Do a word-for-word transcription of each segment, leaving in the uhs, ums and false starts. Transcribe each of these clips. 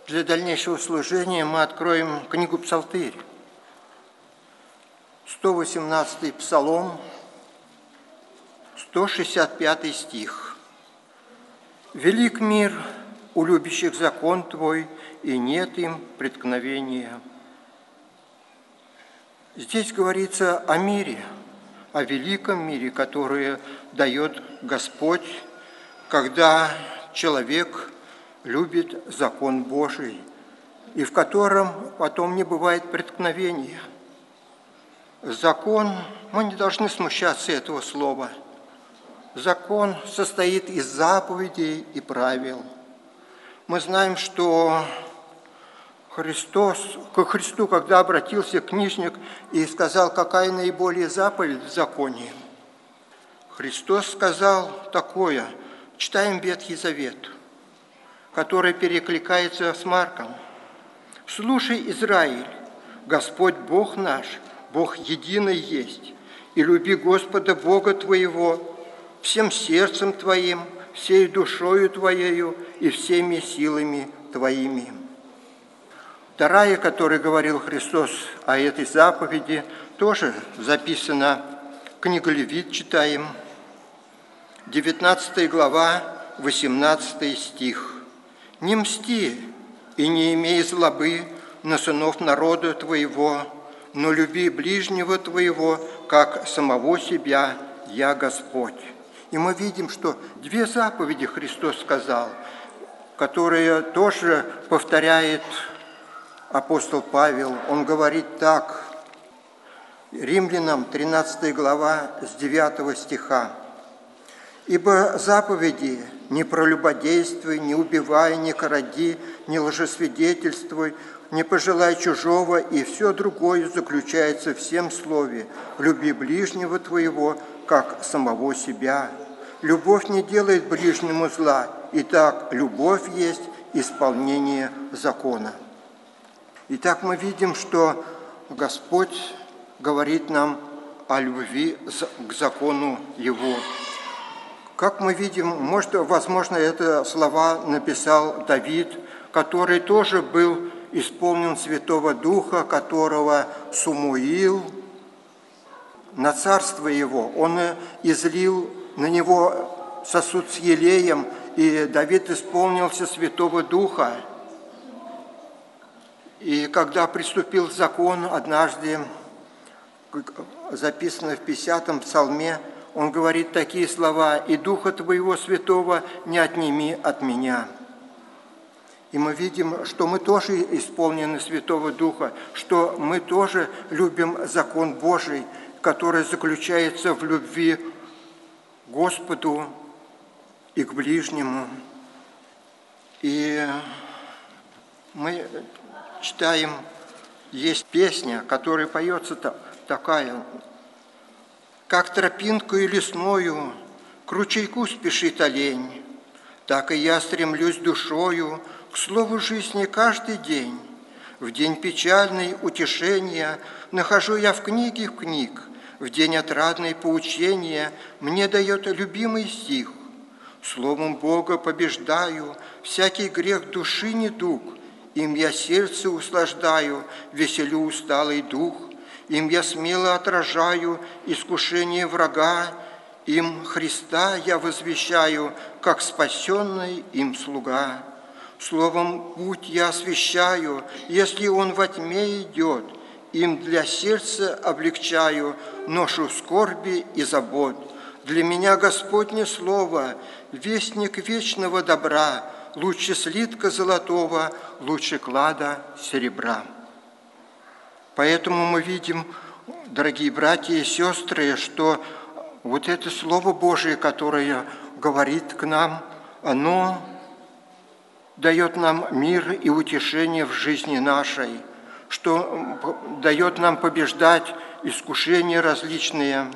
Для дальнейшего служения мы откроем книгу Псалтырь, сто восемнадцатый Псалом, сто шестьдесят пятый стих. «Велик мир у любящих закон Твой, и нет им преткновения». Здесь говорится о мире, о великом мире, который дает Господь, когда человек любит закон Божий, и в котором потом не бывает преткновения. Закон, мы не должны смущаться этого слова. Закон состоит из заповедей и правил. Мы знаем, что Христос, к Христу, когда обратился книжник и сказал, какая наиболее заповедь в законе, Христос сказал такое, читаем Ветхий Завет, который перекликается с Марком. «Слушай, Израиль, Господь Бог наш, Бог единый есть, и люби Господа Бога твоего всем сердцем твоим, всей душою твоею и всеми силами твоими». Вторая, которой говорил Христос о этой заповеди, тоже записана в книге Левит, читаем, девятнадцатая глава, восемнадцатый стих. «Не мсти и не имей злобы на сынов народа твоего, но люби ближнего твоего, как самого себя, я Господь». И мы видим, что две заповеди Христос сказал, которые тоже повторяет апостол Павел. Он говорит так, Римлянам тринадцатая глава с девятого стиха. «Ибо заповеди не прелюбодействуй, не убивай, не кради, не лжесвидетельствуй, не пожелай чужого, и все другое заключается в всем слове. Люби ближнего твоего, как самого себя. Любовь не делает ближнему зла, итак, любовь есть исполнение закона». Итак, мы видим, что Господь говорит нам о любви к закону Его. Как мы видим, может, возможно, это слова написал Давид, который тоже был исполнен Святого Духа, которого Самуил на царство его, он излил на него сосуд с елеем, и Давид исполнился Святого Духа. И когда приступил закон, однажды, записано в пятидесятом псалме, он говорит такие слова: «И Духа Твоего Святого не отними от меня». И мы видим, что мы тоже исполнены Святого Духа, что мы тоже любим закон Божий, который заключается в любви к Господу и к ближнему. И мы читаем, есть песня, которая поется такая: «Как тропинкою лесною к ручейку спешит олень, так и я стремлюсь душою к слову жизни каждый день. В день печальный утешения нахожу я в книге книг, в день отрадной поучения мне дает любимый стих. Словом Бога побеждаю всякий грех души недуг, им я сердце услаждаю, веселю усталый дух, им я смело отражаю искушение врага, им Христа я возвещаю, как спасенный им слуга. Словом путь я освещаю, если он во тьме идет, им для сердца облегчаю ношу скорби и забот. Для меня Господне слово, вестник вечного добра, лучше слитка золотого, лучше клада серебра». Поэтому мы видим, дорогие братья и сестры, что вот это Слово Божие, которое говорит к нам, оно дает нам мир и утешение в жизни нашей, что дает нам побеждать искушения различные.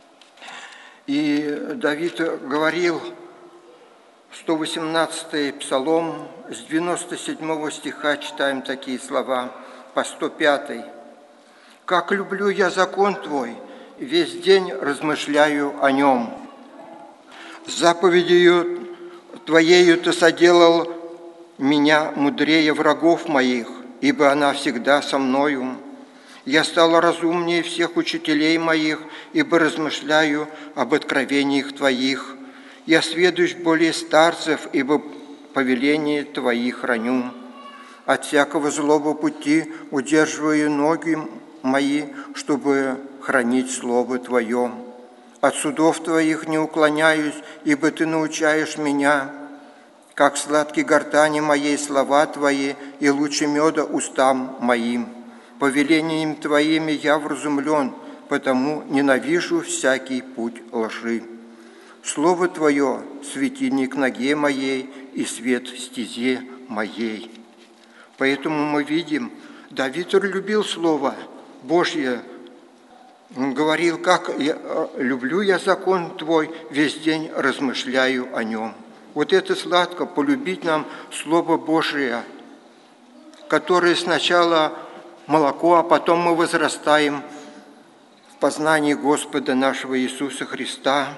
И Давид говорил, сто восемнадцатый Псалом, с девяносто седьмого стиха читаем такие слова, по сто пятый. «Как люблю я закон Твой, весь день размышляю о нем. Заповедью Твоею Ты соделал меня мудрее врагов моих, ибо она всегда со мною. Я стала разумнее всех учителей моих, ибо размышляю об откровениях Твоих. Я сведущ более старцев, ибо повеление Твои храню. От всякого злого пути удерживаю ноги мои, чтобы хранить Слово Твое. От судов Твоих не уклоняюсь, ибо Ты научаешь меня. Как сладки гортани моей слова Твои, и лучше меда устам моим. Повелениями Твоими я вразумлен, потому ненавижу всякий путь лжи. Слово Твое – светильник ноге моей и свет стезе моей. Поэтому мы видим, Давид любил Слово Божье. Он говорил, как я, люблю я закон Твой, весь день размышляю о нем. Вот это сладко, полюбить нам Слово Божие, которое сначала молоко, а потом мы возрастаем в познании Господа нашего Иисуса Христа.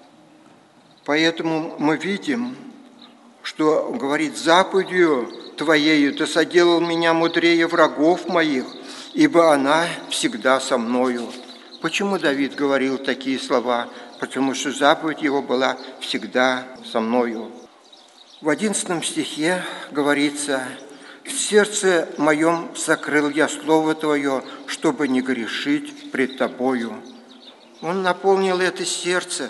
Поэтому мы видим, что говорит, заповедью Твоею Ты соделал меня мудрее врагов моих, ибо она всегда со мною. Почему Давид говорил такие слова? Потому что заповедь его была всегда со мною. В одиннадцатом стихе говорится, «В сердце моем сокрыл я Слово Твое, чтобы не грешить пред Тобою». Он наполнил это сердце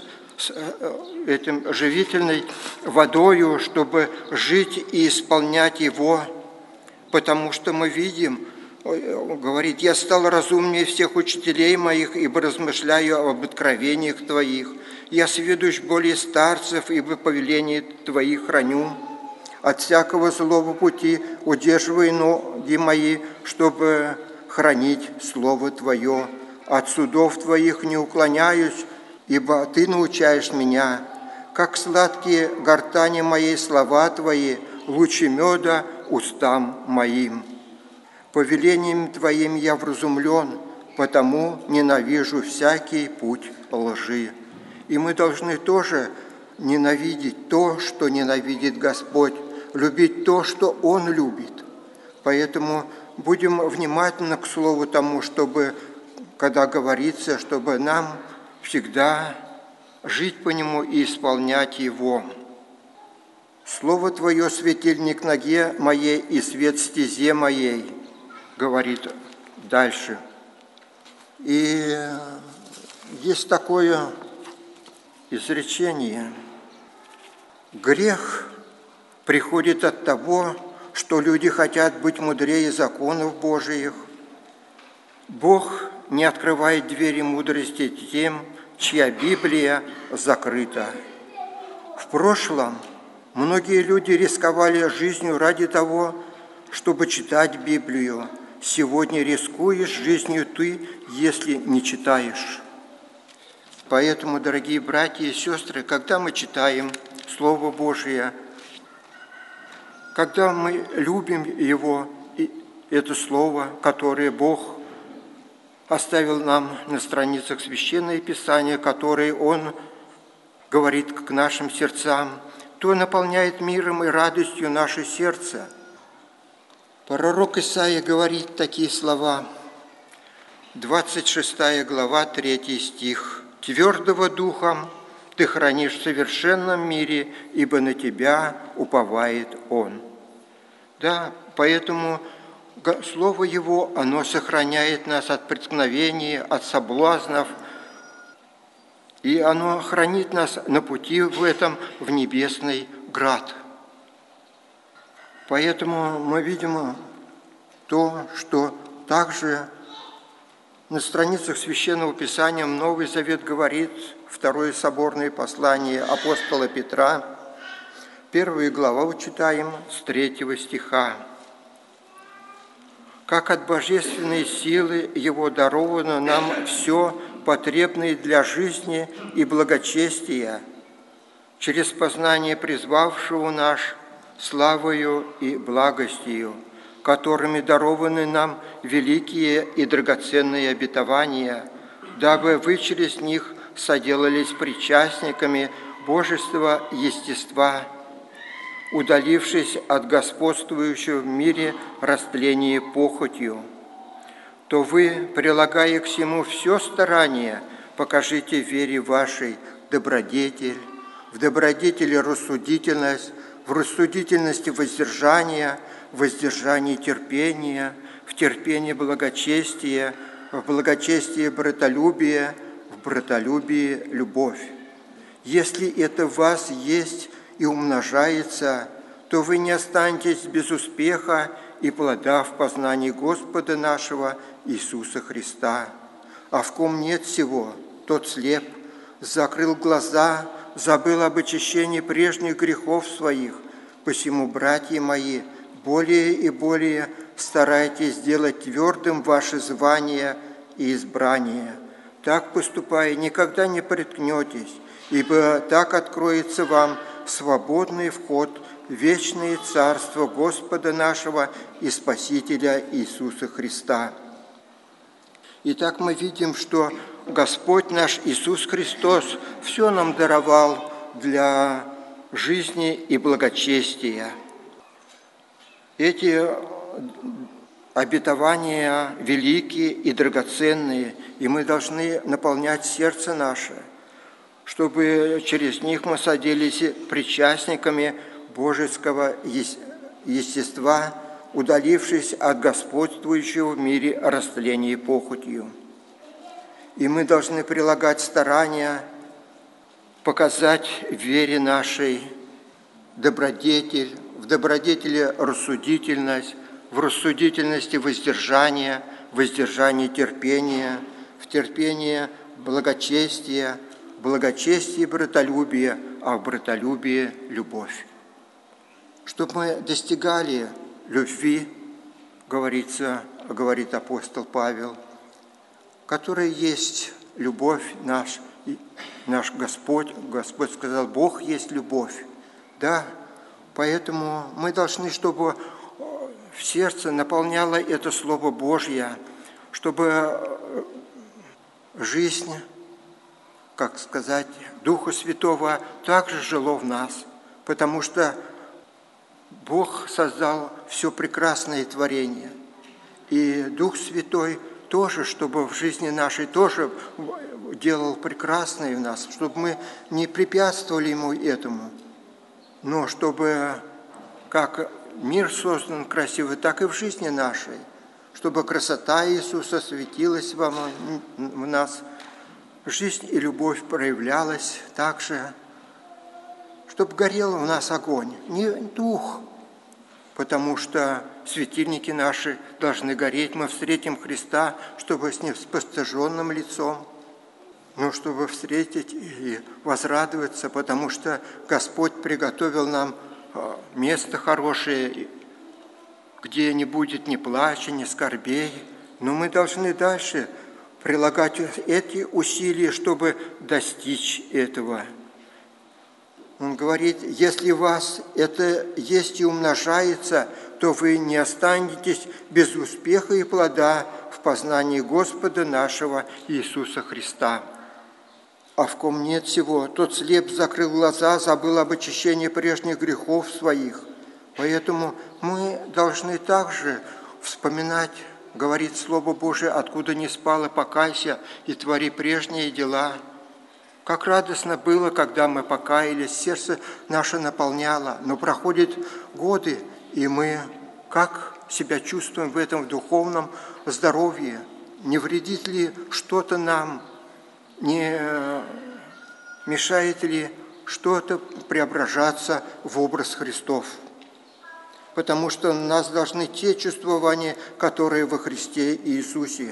этим живительной водою, чтобы жить и исполнять его, потому что мы видим, говорит, «Я стал разумнее всех учителей моих, ибо размышляю об откровениях Твоих. Я сведущ более старцев, ибо повеление Твои храню. От всякого злого пути удерживай ноги мои, чтобы хранить Слово Твое. От судов Твоих не уклоняюсь, ибо Ты научаешь меня. Как сладкие гортани моей слова Твои, лучше меда устам моим. Повелением Твоим я вразумлен, потому ненавижу всякий путь лжи». И мы должны тоже ненавидеть то, что ненавидит Господь, любить то, что Он любит. Поэтому будем внимательны к Слову тому, чтобы, когда говорится, чтобы нам всегда жить по Нему и исполнять Его. «Слово Твое – светильник ноге моей и свет стезе моей», говорит дальше. И есть такое изречение. Грех приходит от того, что люди хотят быть мудрее законов Божиих. Бог не открывает двери мудрости тем, чья Библия закрыта. В прошлом многие люди рисковали жизнью ради того, чтобы читать Библию. Сегодня рискуешь жизнью ты, если не читаешь. Поэтому, дорогие братья и сестры, когда мы читаем Слово Божие, когда мы любим его, это Слово, которое Бог оставил нам на страницах Священного Писания, которые Он говорит к нашим сердцам, то наполняет миром и радостью наше сердце. Пророк Исаия говорит такие слова, двадцать шестая глава, третий стих. «Твердого духом ты хранишь в совершенном мире, ибо на тебя уповает Он». Да, поэтому Слово Его, оно сохраняет нас от преткновений, от соблазнов, и оно хранит нас на пути в этом, в небесный град. Поэтому мы видим то, что также на страницах Священного Писания Новый Завет говорит, второе соборное послание апостола Петра, первую главу читаем с третьего стиха. «Как от божественной силы Его даровано нам все потребное для жизни и благочестия, через познание призвавшего наш славою и благостью, которыми дарованы нам великие и драгоценные обетования, дабы вы через них соделались причастниками божества естества, удалившись от господствующего в мире растления похотью, то вы, прилагая к всему все старание, покажите в вере вашей добродетель, в добродетели рассудительность, в рассудительности воздержание, в воздержании терпение, в терпении благочестие, в благочестии братолюбие, в братолюбии любовь. Если это в вас есть и умножается, то вы не останетесь без успеха и плода в познании Господа нашего Иисуса Христа. А в ком нет всего, тот слеп, закрыл глаза, забыл об очищении прежних грехов своих. Посему, братья мои, более и более старайтесь сделать твердым ваше звание и избрание. Так поступая, никогда не приткнетесь, ибо так откроется вам свободный вход в вечное Царство Господа нашего и Спасителя Иисуса Христа. Итак, мы видим, что Господь наш Иисус Христос все нам даровал для жизни и благочестия. Эти обетования великие и драгоценные, и мы должны наполнять сердце наше, чтобы через них мы садились причастниками божеского естества, удалившись от господствующего в мире растления похотью. И мы должны прилагать старания показать в вере нашей добродетель, в добродетели рассудительность, в рассудительности воздержание, в воздержании терпение, в терпении благочестие, в благочестии братолюбие, а в братолюбии любовь. Чтобы мы достигали любви, говорится, говорит апостол Павел, которая есть любовь наш, наш Господь. Господь сказал, Бог есть любовь. Да, поэтому мы должны, чтобы в сердце наполняло это Слово Божье, чтобы жизнь, как сказать, Духа Святого также жило в нас, потому что Бог создал все прекрасное творение, и Дух Святой тоже, чтобы в жизни нашей тоже делал прекрасное в нас, чтобы мы не препятствовали Ему этому, но чтобы, как мир создан красивый, так и в жизни нашей, чтобы красота Иисуса светилась в нас, жизнь и любовь проявлялась также, чтобы горел в нас огонь, не дух, потому что светильники наши должны гореть, мы встретим Христа, чтобы с Ним с постыженным лицом, но чтобы встретить и возрадоваться, потому что Господь приготовил нам место хорошее, где не будет ни плача, ни скорбей, но мы должны дальше прилагать эти усилия, чтобы достичь этого. Он говорит, если у вас это есть и умножается, то вы не останетесь без успеха и плода в познании Господа нашего Иисуса Христа. А в ком нет всего, тот слеп, закрыл глаза, забыл об очищении прежних грехов своих. Поэтому мы должны также вспоминать, говорит Слово Божие, откуда не спал, и покайся, и твори прежние дела. Как радостно было, когда мы покаялись, сердце наше наполняло, но проходят годы, и мы как себя чувствуем в этом в духовном здоровье? Не вредит ли что-то нам? Не мешает ли что-то преображаться в образ Христов? Потому что у нас должны те чувствования, которые во Христе Иисусе.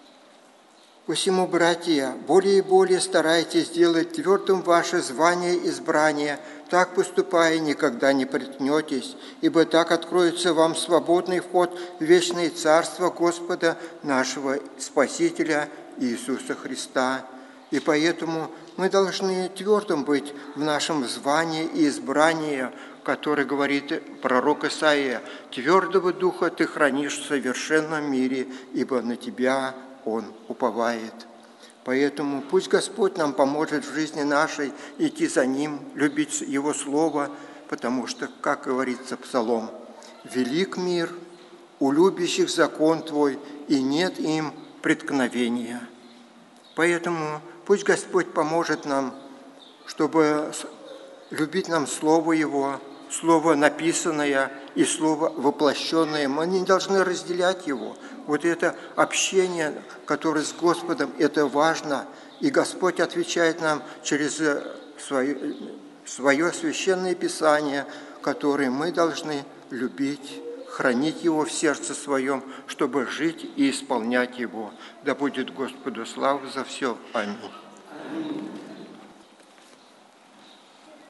Посему, братья, более и более старайтесь сделать твердым ваше звание и избрание, так поступая, никогда не приткнетесь, ибо так откроется вам свободный вход в вечное Царство Господа нашего Спасителя Иисуса Христа. И поэтому мы должны твердым быть в нашем звании и избрании, который говорит пророк Исаия, «Твердого духа ты хранишь в совершенном мире, ибо на тебя Он уповает». Поэтому пусть Господь нам поможет в жизни нашей идти за Ним, любить Его Слово, потому что, как говорится Псалом, «Велик мир у любящих закон Твой, и нет им преткновения». Поэтому пусть Господь поможет нам, чтобы любить нам Слово Его, Слово написанное и Слово воплощенное. Мы не должны разделять его. Вот это общение, которое с Господом, это важно. И Господь отвечает нам через свое, свое священное Писание, которое мы должны любить, хранить его в сердце своем, чтобы жить и исполнять его. Да будет Господу слава за все. Аминь.